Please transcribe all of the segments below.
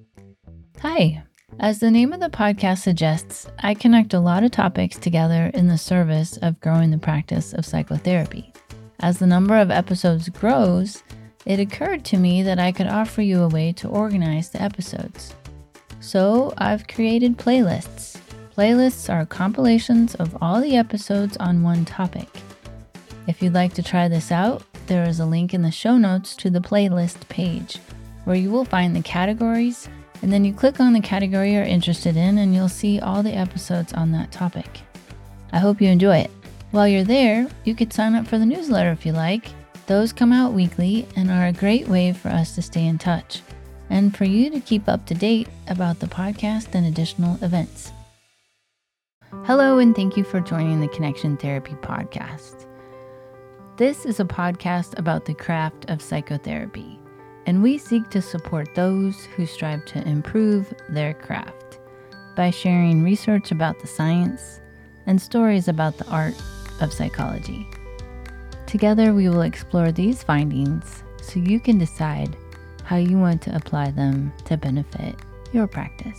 Hi. As the name of the podcast suggests, I connect a lot of topics together in the service of growing the practice of psychotherapy. As the number of episodes grows, it occurred to me that I could offer you a way to organize the episodes. So I've created playlists. Playlists are compilations of all the episodes on one topic. If you'd like to try this out, there is a link in the show notes to the playlist page, where you will find the categories, and then you click on the category you're interested in and you'll see all the episodes on that topic. I hope you enjoy it. While you're there, you could sign up for the newsletter if you like. Those come out weekly and are a great way for us to stay in touch and for you to keep up to date about the podcast and additional events. Hello, and thank you for joining the Connection Therapy Podcast. This is a podcast about the craft of psychotherapy, and we seek to support those who strive to improve their craft by sharing research about the science and stories about the art of psychology. Together, we will explore these findings so you can decide how you want to apply them to benefit your practice.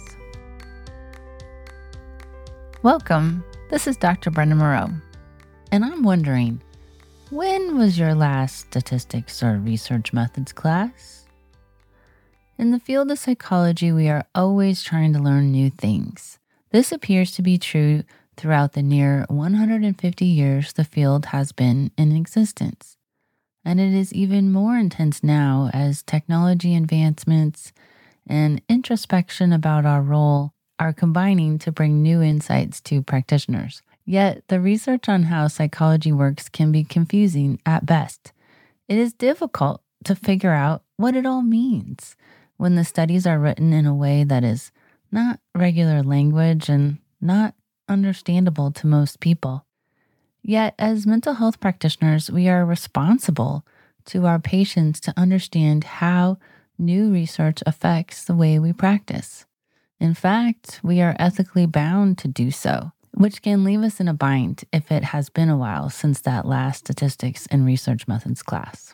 Welcome, this is Dr. Brenda Moreau, and I'm wondering, when was your last statistics or research methods class? In the field of psychology, we are always trying to learn new things. This appears to be true throughout the near 150 years the field has been in existence. And it is even more intense now as technology advancements and introspection about our role are combining to bring new insights to practitioners. Yet, the research on how psychology works can be confusing at best. It is difficult to figure out what it all means when the studies are written in a way that is not regular language and not understandable to most people. Yet, as mental health practitioners, we are responsible to our patients to understand how new research affects the way we practice. In fact, we are ethically bound to do so, which can leave us in a bind if it has been a while since that last statistics and research methods class.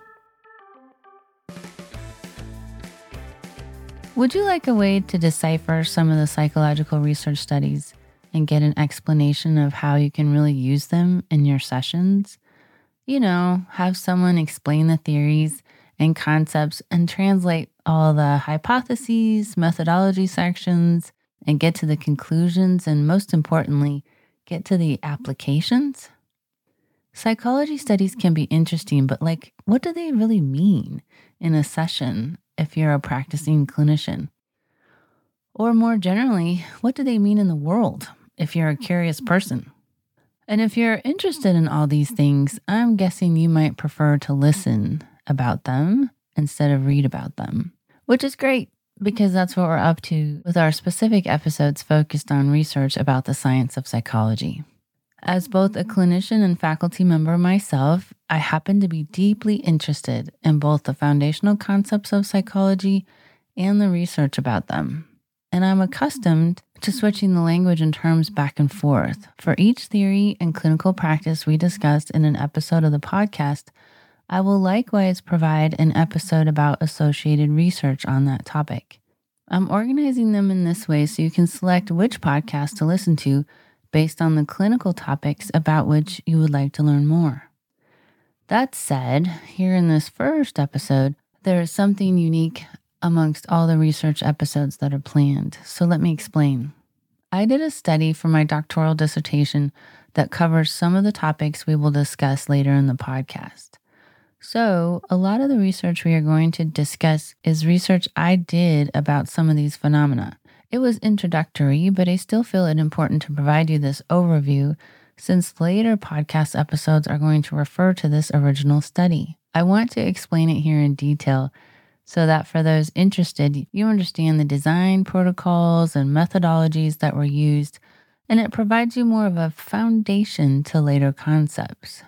Would you like a way to decipher some of the psychological research studies and get an explanation of how you can really use them in your sessions? Have someone explain the theories and concepts and translate all the hypotheses, methodology sections, and get to the conclusions, and most importantly, get to the applications? Psychology studies can be interesting, but what do they really mean in a session if you're a practicing clinician? Or more generally, what do they mean in the world if you're a curious person? And if you're interested in all these things, I'm guessing you might prefer to listen about them instead of read about them, which is great because that's what we're up to with our specific episodes focused on research about the science of psychology. As both a clinician and faculty member myself, I happen to be deeply interested in both the foundational concepts of psychology and the research about them. And I'm accustomed to switching the language and terms back and forth. For each theory and clinical practice we discussed in an episode of the podcast, I will likewise provide an episode about associated research on that topic. I'm organizing them in this way so you can select which podcast to listen to based on the clinical topics about which you would like to learn more. That said, here in this first episode, there is something unique amongst all the research episodes that are planned. So let me explain. I did a study for my doctoral dissertation that covers some of the topics we will discuss later in the podcast. So a lot of the research we are going to discuss is research I did about some of these phenomena. It was introductory, but I still feel it important to provide you this overview since later podcast episodes are going to refer to this original study. I want to explain it here in detail so that for those interested, you understand the design protocols and methodologies that were used, and it provides you more of a foundation to later concepts.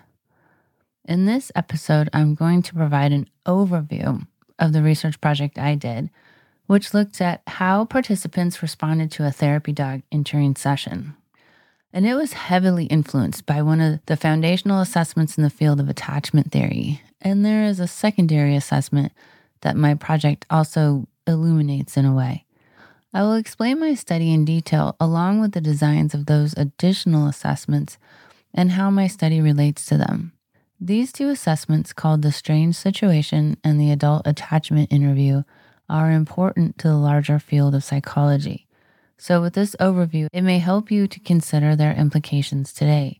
In this episode, I'm going to provide an overview of the research project I did, which looked at how participants responded to a therapy dog entering session. And it was heavily influenced by one of the foundational assessments in the field of attachment theory. And there is a secondary assessment that my project also illuminates in a way. I will explain my study in detail along with the designs of those additional assessments and how my study relates to them. These two assessments, called the strange situation and the adult attachment interview, are important to the larger field of psychology. So with this overview, it may help you to consider their implications today.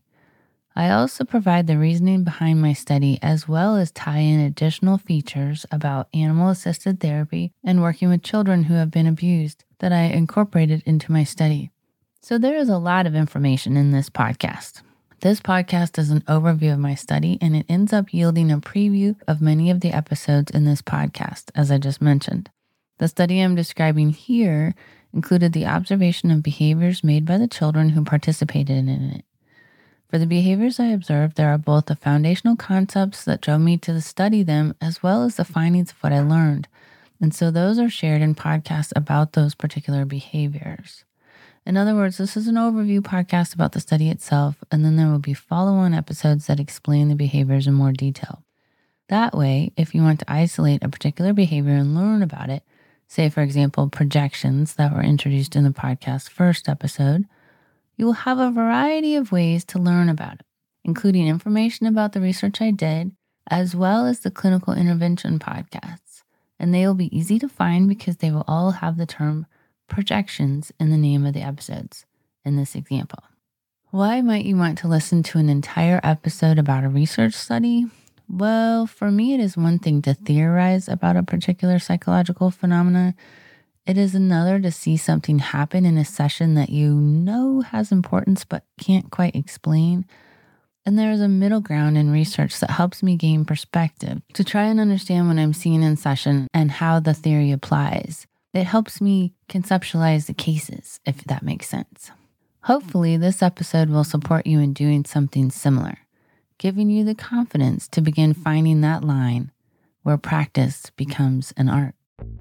I also provide the reasoning behind my study as well as tie in additional features about animal-assisted therapy and working with children who have been abused that I incorporated into my study. So there is a lot of information in this podcast. This podcast is an overview of my study, and it ends up yielding a preview of many of the episodes in this podcast, as I just mentioned. The study I'm describing here included the observation of behaviors made by the children who participated in it. For the behaviors I observed, there are both the foundational concepts that drove me to study them, as well as the findings of what I learned. And so those are shared in podcasts about those particular behaviors. In other words, this is an overview podcast about the study itself, and then there will be follow-on episodes that explain the behaviors in more detail. That way, if you want to isolate a particular behavior and learn about it, say, for example, projections that were introduced in the podcast's first episode, you will have a variety of ways to learn about it, including information about the research I did, as well as the clinical intervention podcasts. And they will be easy to find because they will all have the term projections in the name of the episodes in this example. Why might you want to listen to an entire episode about a research study? Well, for me, it is one thing to theorize about a particular psychological phenomena. It is another to see something happen in a session that you know has importance but can't quite explain. And there is a middle ground in research that helps me gain perspective to try and understand what I'm seeing in session and how the theory applies. It helps me conceptualize the cases, if that makes sense. Hopefully, this episode will support you in doing something similar, giving you the confidence to begin finding that line where practice becomes an art.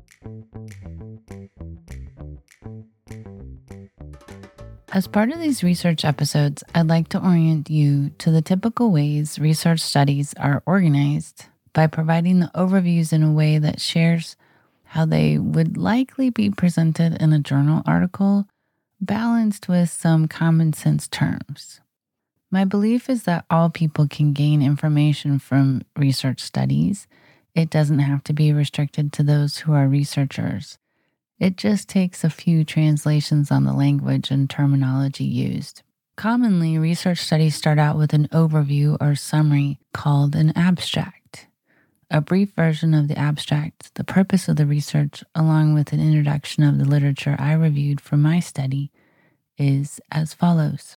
As part of these research episodes, I'd like to orient you to the typical ways research studies are organized by providing the overviews in a way that shares how they would likely be presented in a journal article, balanced with some common sense terms. My belief is that all people can gain information from research studies. It doesn't have to be restricted to those who are researchers. It just takes a few translations on the language and terminology used. Commonly, research studies start out with an overview or summary called an abstract. A brief version of the abstract, the purpose of the research, along with an introduction of the literature I reviewed for my study, is as follows.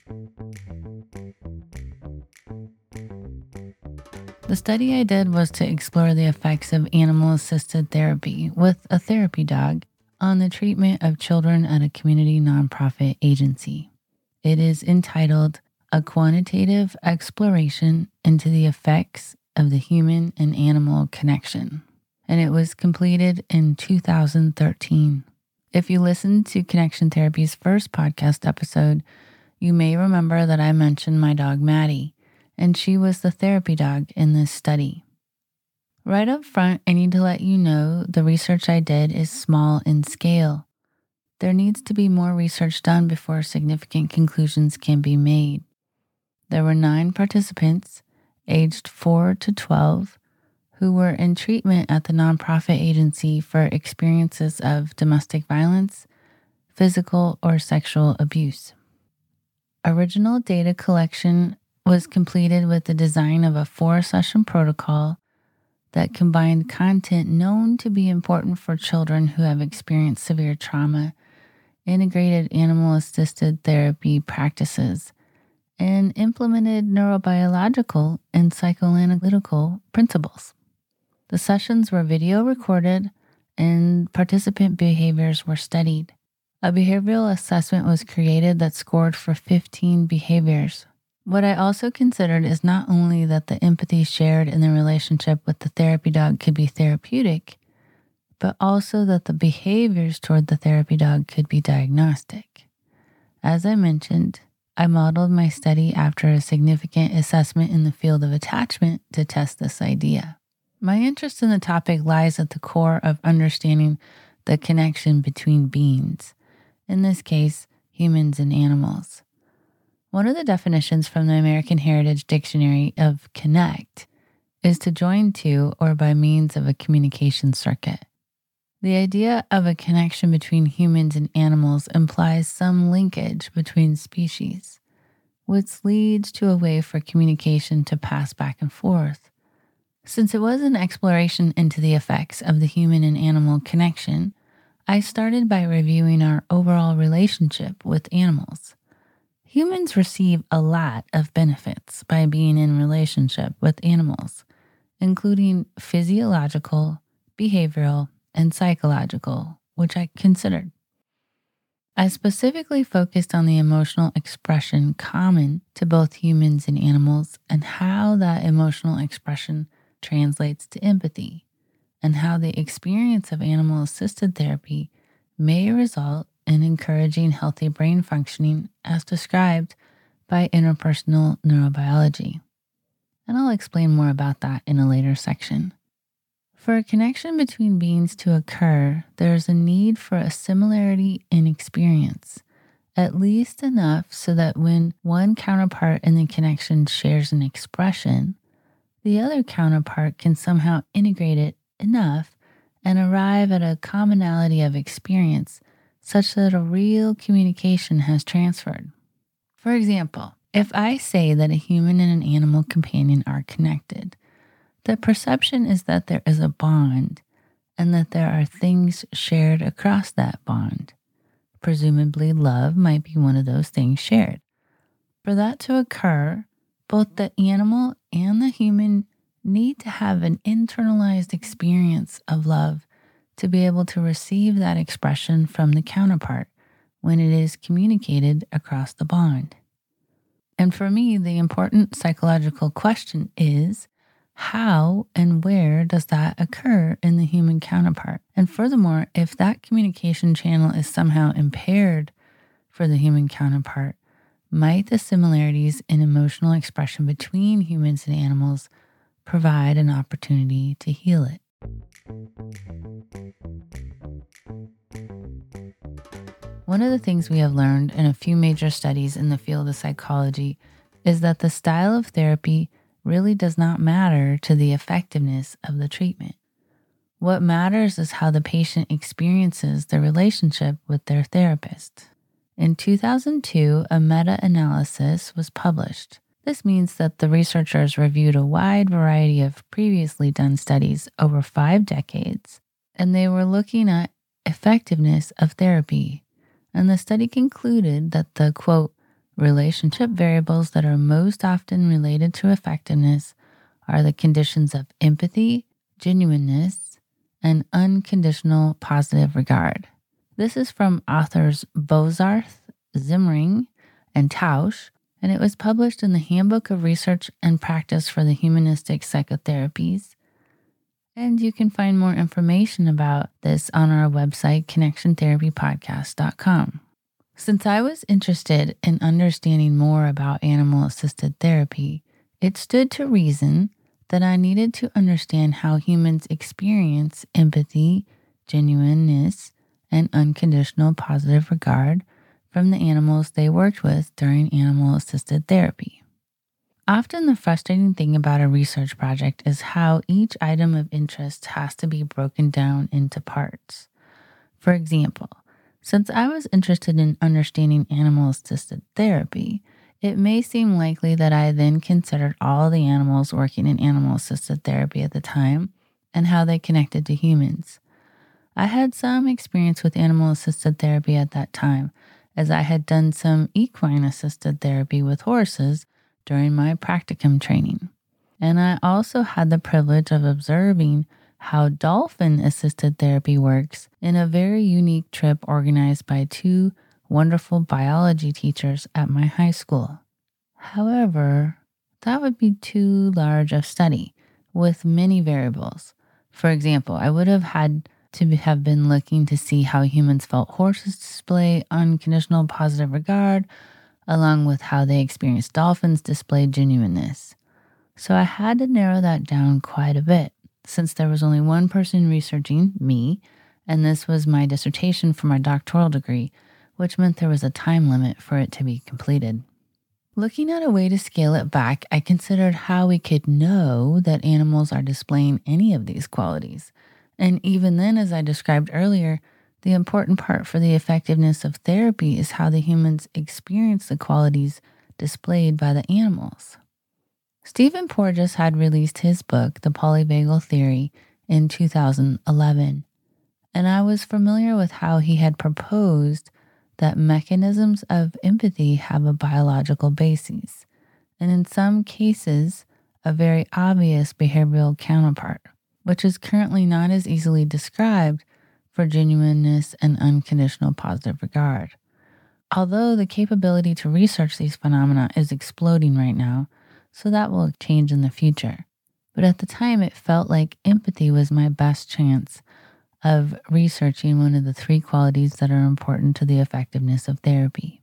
The study I did was to explore the effects of animal-assisted therapy with a therapy dog on the treatment of children at a community nonprofit agency. It is entitled A Quantitative Exploration into the Effects of the Human and Animal Connection, and it was completed in 2013. If you listened to Connection Therapy's first podcast episode, you may remember that I mentioned my dog Maddie, and she was the therapy dog in this study. Right up front, I need to let you know the research I did is small in scale. There needs to be more research done before significant conclusions can be made. There were 9 participants, aged 4 to 12, who were in treatment at the nonprofit agency for experiences of domestic violence, physical or sexual abuse. Original data collection was completed with the design of a 4-session protocol that combined content known to be important for children who have experienced severe trauma, integrated animal-assisted therapy practices, and implemented neurobiological and psychoanalytical principles. The sessions were video recorded and participant behaviors were studied. A behavioral assessment was created that scored for 15 behaviors. What I also considered is not only that the empathy shared in the relationship with the therapy dog could be therapeutic, but also that the behaviors toward the therapy dog could be diagnostic. As I mentioned, I modeled my study after a significant assessment in the field of attachment to test this idea. My interest in the topic lies at the core of understanding the connection between beings, in this case, humans and animals. One of the definitions from the American Heritage Dictionary of connect is to join to or by means of a communication circuit. The idea of a connection between humans and animals implies some linkage between species, which leads to a way for communication to pass back and forth. Since it was an exploration into the effects of the human and animal connection, I started by reviewing our overall relationship with animals. Humans receive a lot of benefits by being in relationship with animals, including physiological, behavioral, and psychological, which I considered. I specifically focused on the emotional expression common to both humans and animals and how that emotional expression translates to empathy, and how the experience of animal-assisted therapy may result in encouraging healthy brain functioning as described by interpersonal neurobiology. And I'll explain more about that in a later section. For a connection between beings to occur, there is a need for a similarity in experience, at least enough so that when one counterpart in the connection shares an expression, the other counterpart can somehow integrate it enough and arrive at a commonality of experience such that a real communication has transferred. For example, if I say that a human and an animal companion are connected, the perception is that there is a bond and that there are things shared across that bond. Presumably, love might be one of those things shared. For that to occur, both the animal and the human need to have an internalized experience of love to be able to receive that expression from the counterpart when it is communicated across the bond. And for me, the important psychological question is, how and where does that occur in the human counterpart? And furthermore, if that communication channel is somehow impaired for the human counterpart, might the similarities in emotional expression between humans and animals provide an opportunity to heal it? One of the things we have learned in a few major studies in the field of psychology is that the style of therapy really does not matter to the effectiveness of the treatment. What matters is how the patient experiences the relationship with their therapist. In 2002, a meta-analysis was published. This means that the researchers reviewed a wide variety of previously done studies over 5 decades, and they were looking at effectiveness of therapy. And the study concluded that the, quote, relationship variables that are most often related to effectiveness are the conditions of empathy, genuineness, and unconditional positive regard. This is from authors Bozarth, Zimring, and Tausch, and it was published in the Handbook of Research and Practice for the Humanistic Psychotherapies. And you can find more information about this on our website, connectiontherapypodcast.com. Since I was interested in understanding more about animal-assisted therapy, it stood to reason that I needed to understand how humans experience empathy, genuineness, and unconditional positive regard from the animals they worked with during animal-assisted therapy. Often the frustrating thing about a research project is how each item of interest has to be broken down into parts. For example, since I was interested in understanding animal-assisted therapy, it may seem likely that I then considered all the animals working in animal-assisted therapy at the time and how they connected to humans. I had some experience with animal-assisted therapy at that time, as I had done some equine-assisted therapy with horses during my practicum training. And I also had the privilege of observing how dolphin-assisted therapy works in a very unique trip organized by 2 wonderful biology teachers at my high school. However, that would be too large a study with many variables. For example, I would have had to have been looking to see how humans felt horses display unconditional positive regard, along with how they experienced dolphins display genuineness. So I had to narrow that down quite a bit, since there was only one person researching, me, And this was my dissertation for my doctoral degree, which meant there was a time limit for it to be completed. Looking at a way to scale it back, I considered how we could know that animals are displaying any of these qualities. And even then, as I described earlier, the important part for the effectiveness of therapy is how the humans experience the qualities displayed by the animals. Stephen Porges had released his book, The Polyvagal Theory, in 2011, and I was familiar with how he had proposed that mechanisms of empathy have a biological basis, and in some cases, a very obvious behavioral counterpart, which is currently not as easily described for genuineness and unconditional positive regard. Although the capability to research these phenomena is exploding right now, so that will change in the future. But at the time, it felt like empathy was my best chance of researching one of the three qualities that are important to the effectiveness of therapy.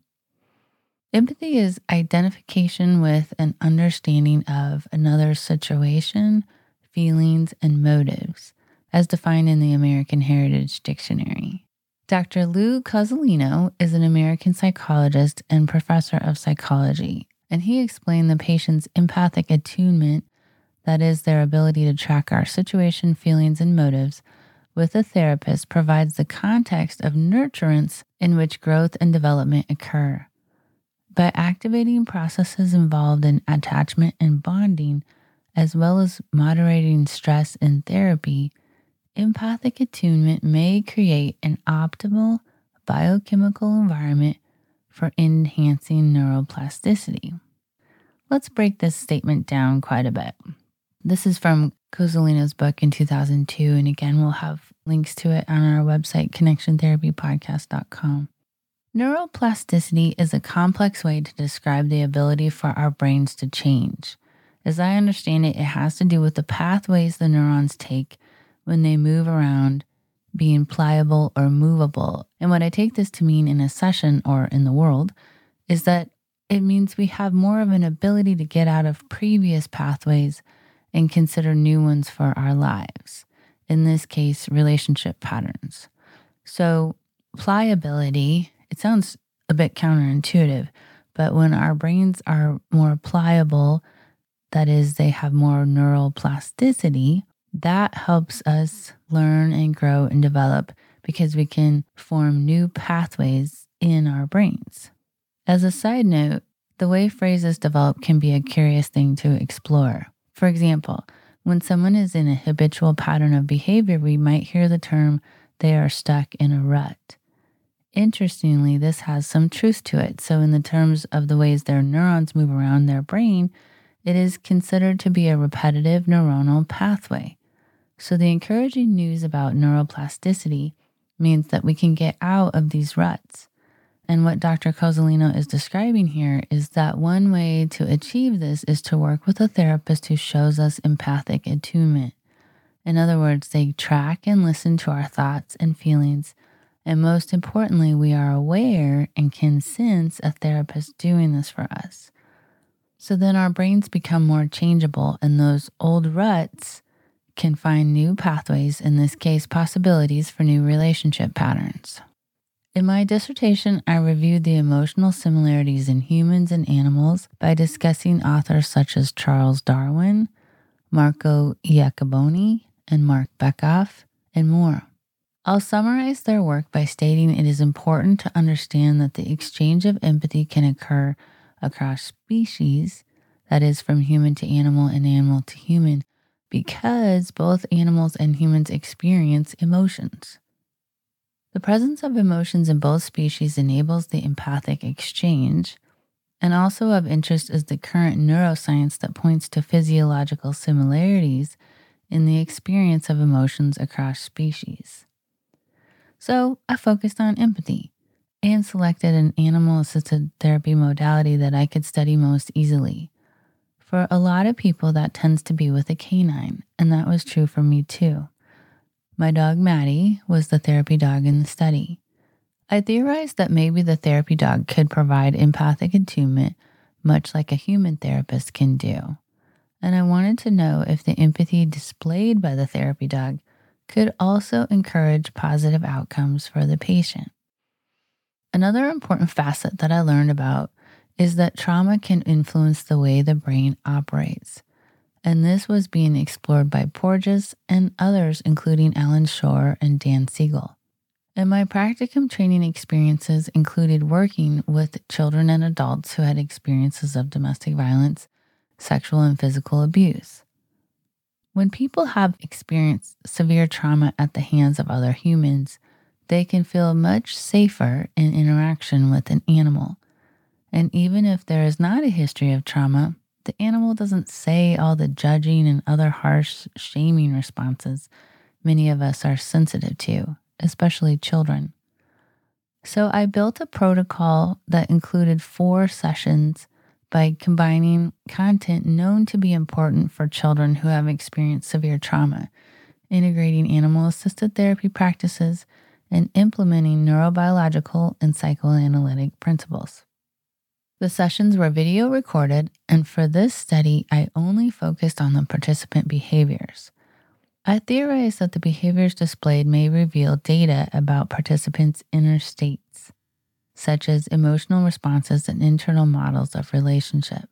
Empathy is identification with and understanding of another's situation, feelings, and motives, as defined in the American Heritage Dictionary. Dr. Lou Cozolino is an American psychologist and professor of psychology, and he explained the patient's empathic attunement, that is, their ability to track our situation, feelings, and motives, with a therapist provides the context of nurturance in which growth and development occur. By activating processes involved in attachment and bonding, as well as moderating stress in therapy, empathic attunement may create an optimal biochemical environment for enhancing neuroplasticity. Let's break this statement down quite a bit. This is from Cozolino's book in 2002, and again, we'll have links to it on our website, connectiontherapypodcast.com. Neuroplasticity is a complex way to describe the ability for our brains to change. As I understand it, it has to do with the pathways the neurons take when they move around, being pliable or movable. And what I take this to mean in a session or in the world is that it means we have more of an ability to get out of previous pathways and consider new ones for our lives. In this case, relationship patterns. So pliability, it sounds a bit counterintuitive, but when our brains are more pliable, that is, they have more neural plasticity, that helps us learn and grow and develop because we can form new pathways in our brains. As a side note, the way phrases develop can be a curious thing to explore. For example, when someone is in a habitual pattern of behavior, we might hear the term, they are stuck in a rut. Interestingly, this has some truth to it. So in the terms of the ways their neurons move around their brain, it is considered to be a repetitive neuronal pathway. So the encouraging news about neuroplasticity means that we can get out of these ruts. And what Dr. Cozolino is describing here is that one way to achieve this is to work with a therapist who shows us empathic attunement. In other words, they track and listen to our thoughts and feelings. And most importantly, we are aware and can sense a therapist doing this for us. So then our brains become more changeable, and those old ruts can find new pathways, in this case, possibilities for new relationship patterns. In my dissertation, I reviewed the emotional similarities in humans and animals by discussing authors such as Charles Darwin, Marco Iacoboni, and Mark Bekoff, and more. I'll summarize their work by stating it is important to understand that the exchange of empathy can occur across species, that is, from human to animal and animal to human, because both animals and humans experience emotions. The presence of emotions in both species enables the empathic exchange, and also of interest is the current neuroscience that points to physiological similarities in the experience of emotions across species. So I focused on empathy and selected an animal-assisted therapy modality that I could study most easily. For a lot of people, that tends to be with a canine, and that was true for me too. My dog Maddie was the therapy dog in the study. I theorized that maybe the therapy dog could provide empathic attunement, much like a human therapist can do. And I wanted to know if the empathy displayed by the therapy dog could also encourage positive outcomes for the patient. Another important facet that I learned about is that trauma can influence the way the brain operates. And this was being explored by Porges and others, including Alan Shore and Dan Siegel. And my practicum training experiences included working with children and adults who had experiences of domestic violence, sexual and physical abuse. When people have experienced severe trauma at the hands of other humans, they can feel much safer in interaction with an animal. And even if there is not a history of trauma, the animal doesn't say all the judging and other harsh, shaming responses many of us are sensitive to, especially children. So I built a protocol that included 4 sessions by combining content known to be important for children who have experienced severe trauma, integrating animal-assisted therapy practices, and implementing neurobiological and psychoanalytic principles. The sessions were video recorded, and for this study, I only focused on the participant behaviors. I theorized that the behaviors displayed may reveal data about participants' inner states, such as emotional responses and internal models of relationship.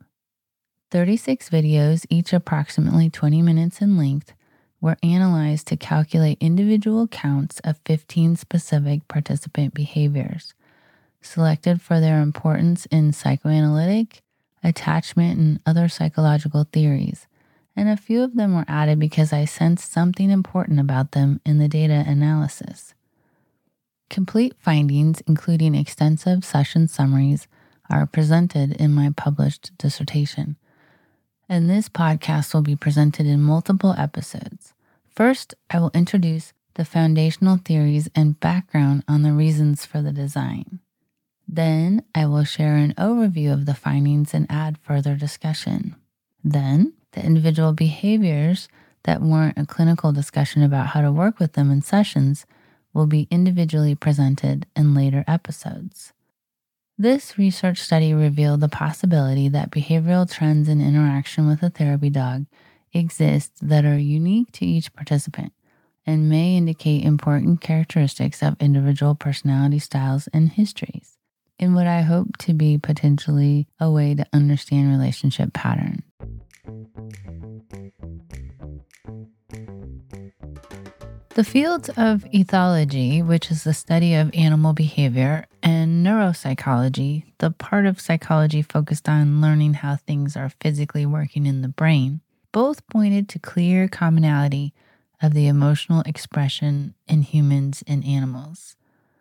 36 videos, each approximately 20 minutes in length, were analyzed to calculate individual counts of 15 specific participant behaviors, selected for their importance in psychoanalytic, attachment, and other psychological theories. And a few of them were added because I sensed something important about them in the data analysis. Complete findings, including extensive session summaries, are presented in my published dissertation. And this podcast will be presented in multiple episodes. First, I will introduce the foundational theories and background on the reasons for the design. Then, I will share an overview of the findings and add further discussion. Then, the individual behaviors that warrant a clinical discussion about how to work with them in sessions will be individually presented in later episodes. This research study revealed the possibility that behavioral trends in interaction with a therapy dog exist that are unique to each participant and may indicate important characteristics of individual personality styles and histories, in what I hope to be potentially a way to understand relationship patterns. The fields of ethology, which is the study of animal behavior, and neuropsychology, the part of psychology focused on learning how things are physically working in the brain, both pointed to clear commonality of the emotional expression in humans and animals.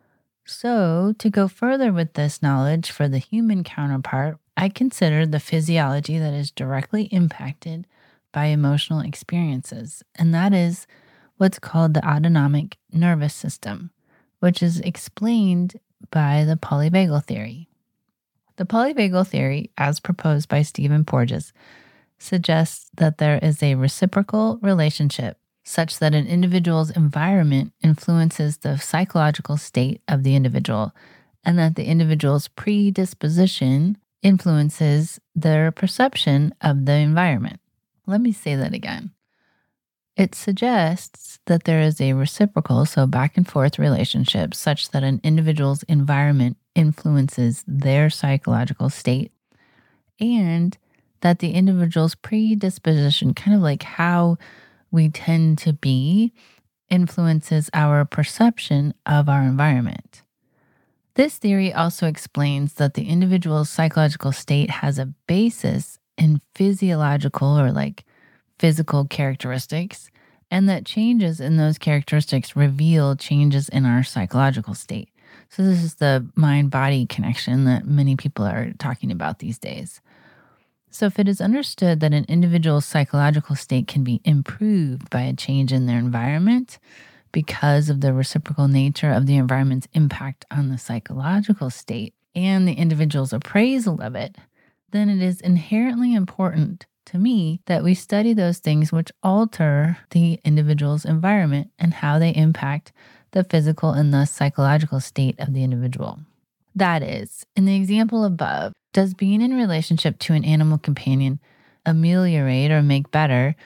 So, to go further with this knowledge for the human counterpart, I considered the physiology that is directly impacted by emotional experiences, and that is what's called the autonomic nervous system, which is explained by the polyvagal theory. The polyvagal theory, as proposed by Stephen Porges, suggests that there is a reciprocal relationship such that an individual's environment influences the psychological state of the individual, and that the individual's predisposition influences their perception of the environment. Let me say that again. It suggests that there is a reciprocal, so back and forth relationship such that an individual's environment influences their psychological state, and that the individual's predisposition, kind of like how we tend to be, influences our perception of our environment. This theory also explains that the individual's psychological state has a basis in physiological or physical characteristics, and that changes in those characteristics reveal changes in our psychological state. So this is the mind-body connection that many people are talking about these days. So if it is understood that an individual's psychological state can be improved by a change in their environment because of the reciprocal nature of the environment's impact on the psychological state and the individual's appraisal of it, then it is inherently important to me that we study those things which alter the individual's environment and how they impact the physical and thus psychological state of the individual. That is, in the example above, does being in relationship to an animal companion ameliorate or make better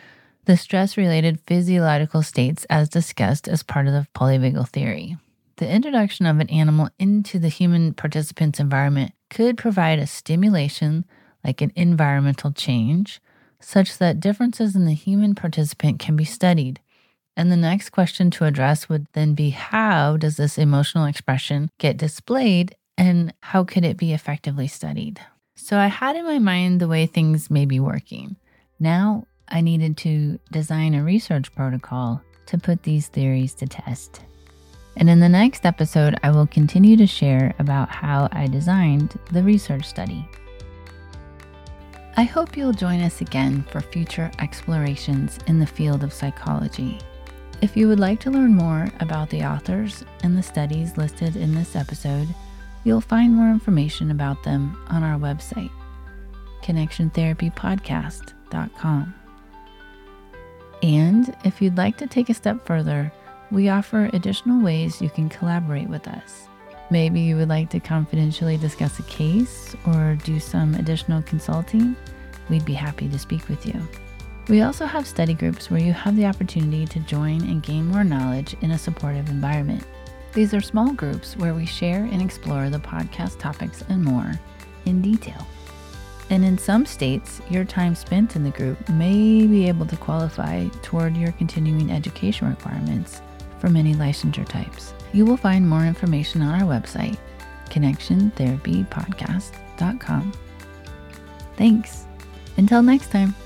the stress-related physiological states as discussed as part of the polyvagal theory. The introduction of an animal into the human participant's environment could provide a stimulation, like an environmental change, such that differences in the human participant can be studied. And the next question to address would then be, how does this emotional expression get displayed and how could it be effectively studied? So I had in my mind the way things may be working. Now I needed to design a research protocol to put these theories to test. And in the next episode, I will continue to share about how I designed the research study. I hope you'll join us again for future explorations in the field of psychology. If you would like to learn more about the authors and the studies listed in this episode, you'll find more information about them on our website, connectiontherapypodcast.com. And if you'd like to take a step further, we offer additional ways you can collaborate with us. Maybe you would like to confidentially discuss a case or do some additional consulting. We'd be happy to speak with you. We also have study groups where you have the opportunity to join and gain more knowledge in a supportive environment. These are small groups where we share and explore the podcast topics and more in detail. And in some states, your time spent in the group may be able to qualify toward your continuing education requirements for many licensure types. You will find more information on our website, connectiontherapypodcast.com. Thanks. Until next time.